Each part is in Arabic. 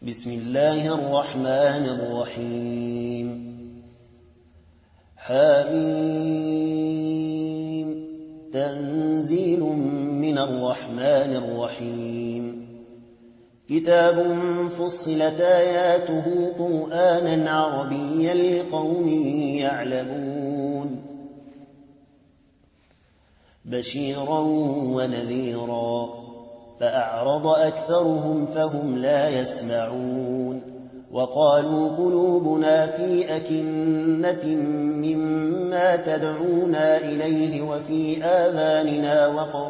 بسم الله الرحمن الرحيم حميم تنزيل من الرحمن الرحيم كتاب فصلت آياته قرآنا عربيا لقوم يعلمون بشيرا ونذيرا فأعرض أكثرهم فهم لا يسمعون وقالوا قلوبنا في أكنة مما تدعونا إليه وفي آذاننا وقر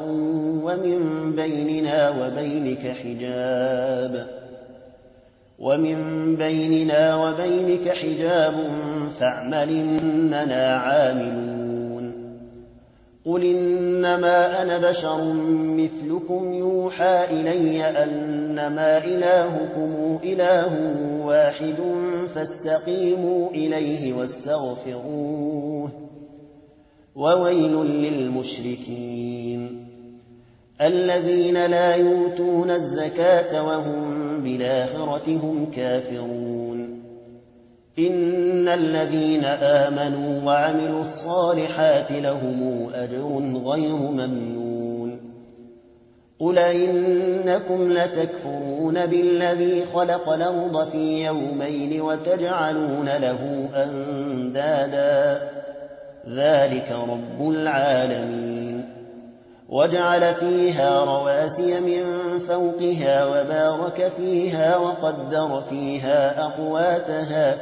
ومن بيننا وبينك حجاب فاعمل إننا عاملون قل إنما أنا بشر مثلكم يوحى إلي أنما إلهكم إله واحد فاستقيموا إليه واستغفروه وويل للمشركين الذين لا يؤتون الزكاة وهم بالآخرة هم كافرون إن الذين آمنوا وعملوا الصالحات لهم أجر غير ممنون قل إنكم لتكفرون بالذي خلق الأرض في يومين وتجعلون له أندادا ذلك رب العالمين وجعل فيها رواسي من فوقها وبارك فيها وقدر فيها أقواتها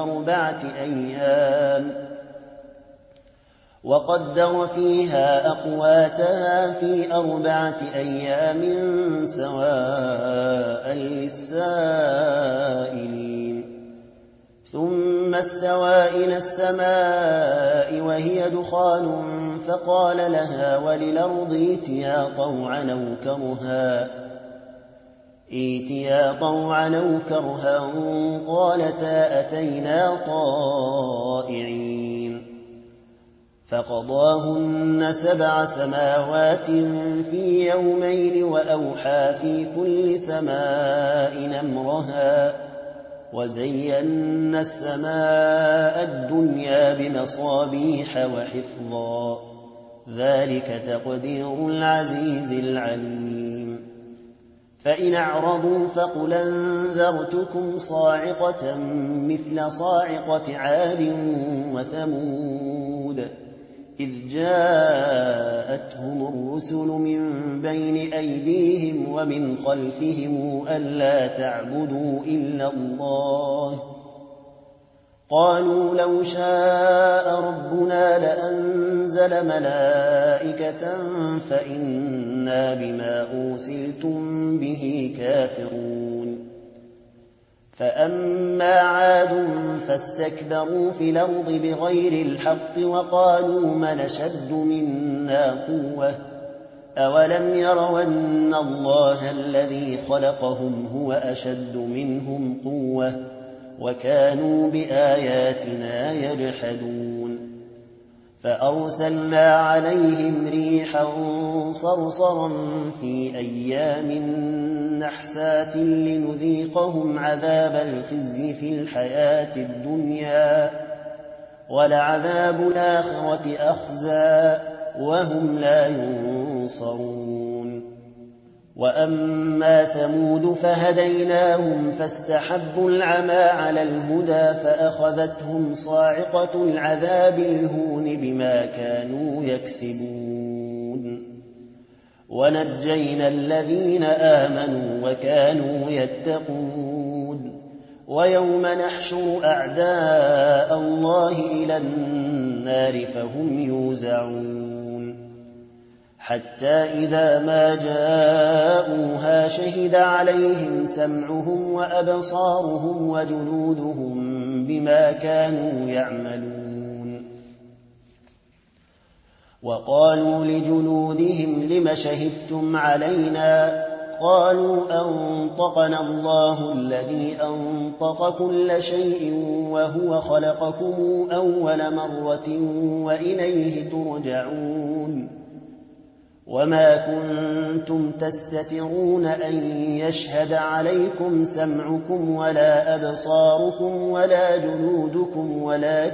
في أربعة أيام سواء للسائلين ثم استوى إلى السماء وهي دخان فقال لها وللأرض ائتيا طوعا أو كرها قالتا أتينا طائعين فقضاهن 7 سماوات في يومين وأوحى في كل سماء أمرها وزينا السماء الدنيا بمصابيح وحفظا ذلك تقدير العزيز العليم فإن أعرضوا فقل أنذرتكم صاعقة مثل صاعقة عاد وثمود إذ جاءتهم الرسل من بين أيديهم ومن خلفهم ألا تعبدوا إلا الله قالوا لو شاء ربنا لأنزل ملائكة فإنا بما أرسلتم به كافرون فأما عاد فاستكبروا في الأرض بغير الحق وقالوا من أشد منا قوة أولم يروا أن الله الذي خلقهم هو أشد منهم قوة وكانوا بآياتنا يجحدون فأرسلنا عليهم ريحا صرصرا في أيام نحسات لنذيقهم عذاب الخزي في الحياة الدنيا ولعذاب الآخرة أخزى وهم لا ينصرون وأما ثمود فهديناهم فاستحبوا العمى على الهدى فأخذتهم صاعقة العذاب الهون بما كانوا يكسبون ونجينا الذين آمنوا وكانوا يتقون ويوم نحشر أعداء الله إلى النار فهم يوزعون حتى إذا ما جاءوها شهد عليهم سمعهم وأبصارهم وجلودهم بما كانوا يعملون وقالوا لجلودهم لم شهدتم علينا قالوا أنطقنا الله الذي أنطق كل شيء وهو خلقكم أول مرة وإليه ترجعون وما كنتم تستترون أن يشهد عليكم سمعكم ولا أبصاركم ولا جلودكم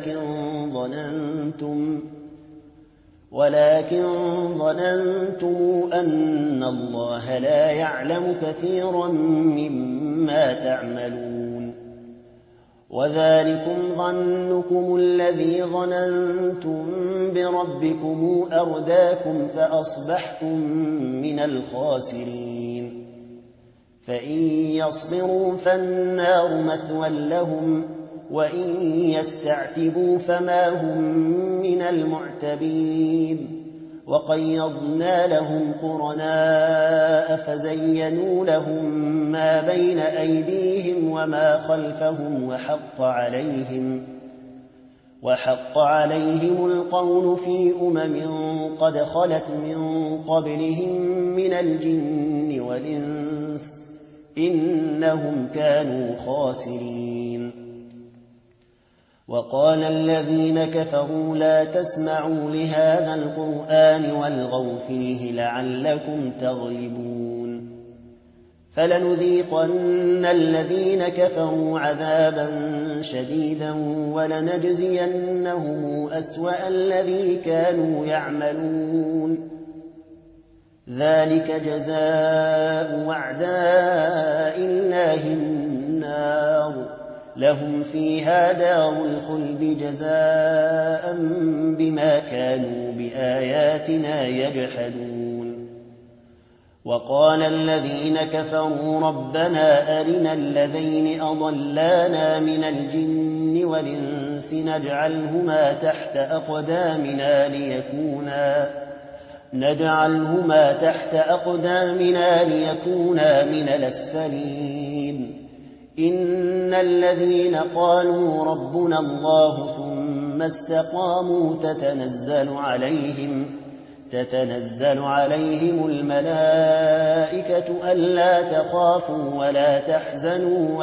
ولكن ظننتم أن الله لا يعلم كثيرا مما تعملون. وذلكم ظنكم الذي ظننتم بربكم أرداكم فأصبحتم من الخاسرين. فإن يصبروا فالنار مثوى لهم وإن يستعتبوا فما هم من المعتبين. وقيضنا لهم قرناء فزينوا لهم ما بين أيديهم وما خلفهم وحق عليهم القول في قد خلت من قبلهم من الجن والإنس إنهم كانوا خاسرين. وقال الذين كفروا لا تسمعوا لهذا القرآن والغوا فيه لعلكم تغلبون. فلنذيقن الذين كفروا عذابا شديدا ولنجزينهم أسوأ الذي كانوا يعملون. ذلك جزاء أعداء الله النار لهم فيها دار الخلد جزاء بما كانوا بآياتنا يجحدون. وقال الذين كفروا ربنا أرنا الذين أضلانا من الجن والإنس نجعلهما تحت أقدامنا ليكونا من الأسفلين. إن الذين قالوا ربنا الله ثم استقاموا تتنزل عليهم الملائكة ألا تخافوا ولا تحزنوا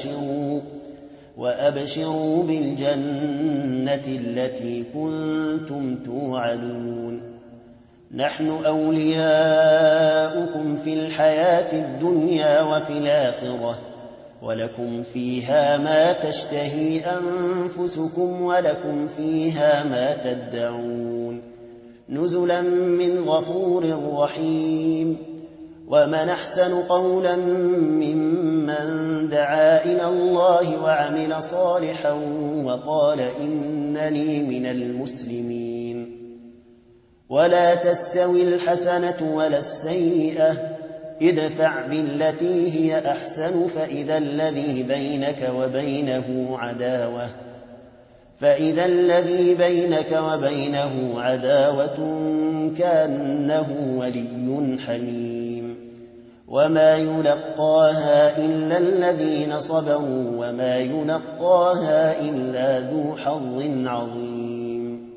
وأبشروا بالجنة التي كنتم توعدون. نحن أولياؤكم في الحياة الدنيا وفي الآخرة ولكم فيها ما تشتهي أنفسكم ولكم فيها ما تدعون نزلا من غفور رحيم. ومن أحسن قولا ممن دعا إلى الله وعمل صالحا وقال إنني من المسلمين. ولا تستوي الحسنة ولا السيئة ادفع بالتي هي أحسن فإذا الذي بينك وبينه عداوة كأنه ولي حميم. وما يلقاها إلا الذين صبروا وما يلقاها إلا ذو حظ عظيم.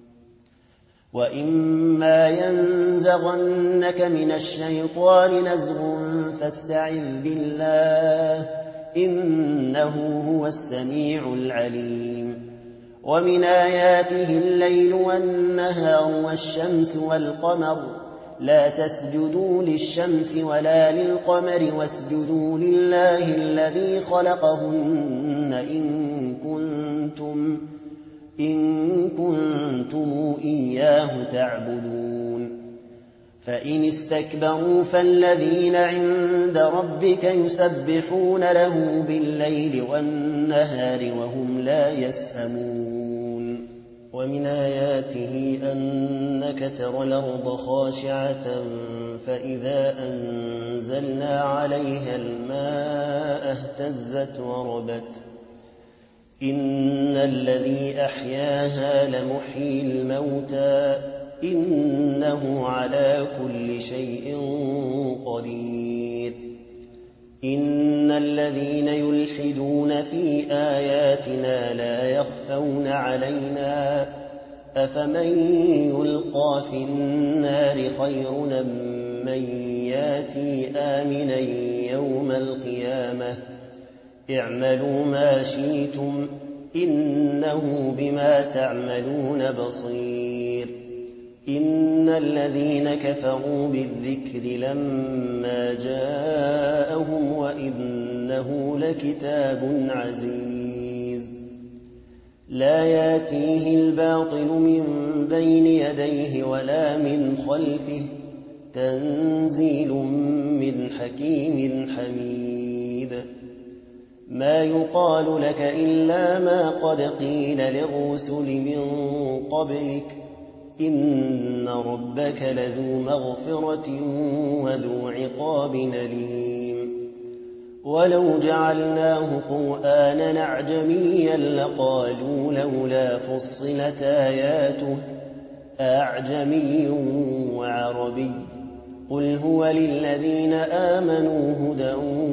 وإما ينزغنك من الشيطان نزغ فاستعذ بالله إنه هو السميع العليم. ومن آياته الليل والنهار والشمس والقمر لا تسجدوا للشمس ولا للقمر واسجدوا لله الذي خلقهن إن كنتم إياه تعبدون. فإن استكبروا فالذين عند ربك يسبحون له بالليل والنهار وهم لا يسأمون. ومن آياته أنك ترى الأرض خاشعة فإذا أنزلنا عليها الماء اهتزت وربت إن الذي أحياها لمحيي الموتى إنه على كل شيء قدير. إن الذين يلحدون في آياتنا لا يخفون علينا أفمن يلقى في النار خير من ياتي آمنا يوم القيامة اعملوا ما شئتم إنه بما تعملون بصير. إن الذين كفروا بالذكر لما جاءهم وإنه لكتاب عزيز لا ياتيه الباطل من بين يديه ولا من خلفه تنزيل من حكيم حميد ما يقال لك إلا ما قد قيل للرسل من قبلك إن ربك لذو مغفرة وذو عقاب أليم ولو جعلناه قرآنا أعجميا لقالوا لولا فصلت آياته أعجمي وعربي قل هو للذين آمنوا هدى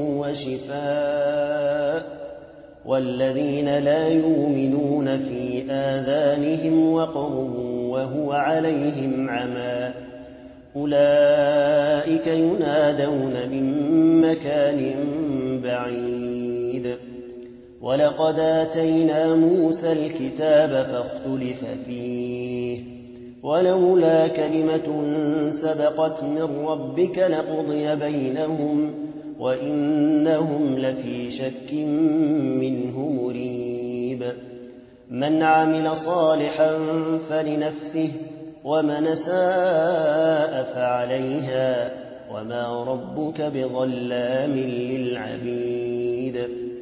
وشفاء والذين لا يؤمنون في آذانهم وقر وهو عليهم عمى أولئك ينادون من مكان بعيد ولقد آتينا موسى الكتاب فاختلف فيه ولولا كلمة سبقت من ربك لقضي بينهم وإنهم لفي شك منه مريب من عمل صالحا فلنفسه ومن ساء فعليها وما ربك بظلام للعبيد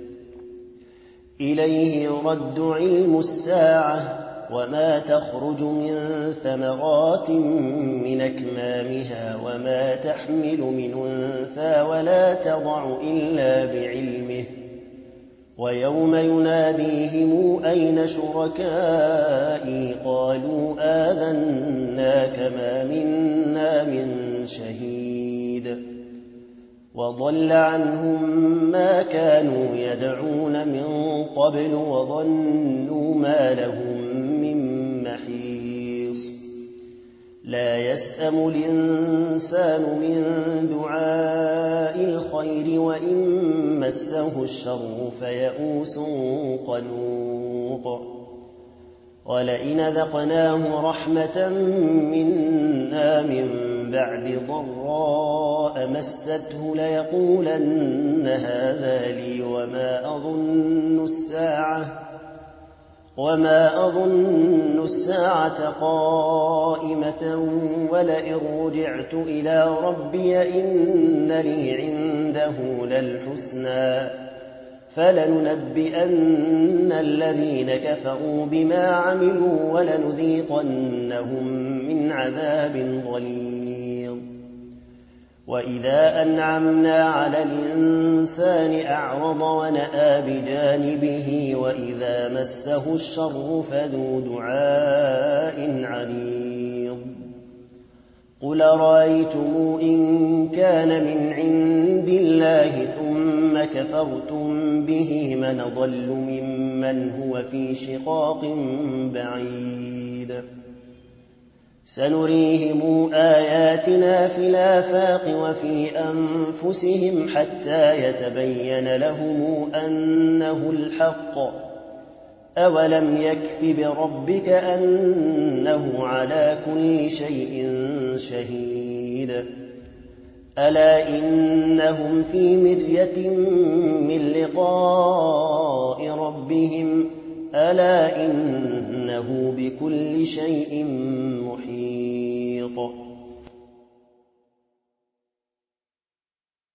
إليه يرد علم الساعة وما تخرج من ثمرات من أكمامها وما تحمل من أنثى ولا تضع إلا بعلمه ويوم يناديهم أين شركائي قالوا آذناك ما منا من شهيد وضل عنهم ما كانوا يدعون من قبل وظنوا ما لهم من محيص لا يسأم الإنسان من دعاء الخير وإن مسه الشر فيئوس قنوط ولئن ذقناه رحمة منا من بعد ضراء مسته ليقولن هذا لي وما أظن الساعة قائمة ولئن رجعت إلى ربي إن لي عنده للحسنى فلننبئن الذين كفروا بما عملوا ولنذيقنهم من عذاب غليظ وإذا أنعمنا على الإنسان أعرض ونأى بجانبه وإذا مسه الشر فذو دعاء عريض قل رأيتم إن كان من عند الله ثم كفرتم به من ضل ممن هو في شقاق بعيد سنريهم آياتنا في الآفاق وفي أنفسهم حتى يتبين لهم أنه الحق أولم يكف بربك أنه على كل شيء شهيد ألا إنهم في مرية من لقاء ربهم ألا إنه بكل شيء محيط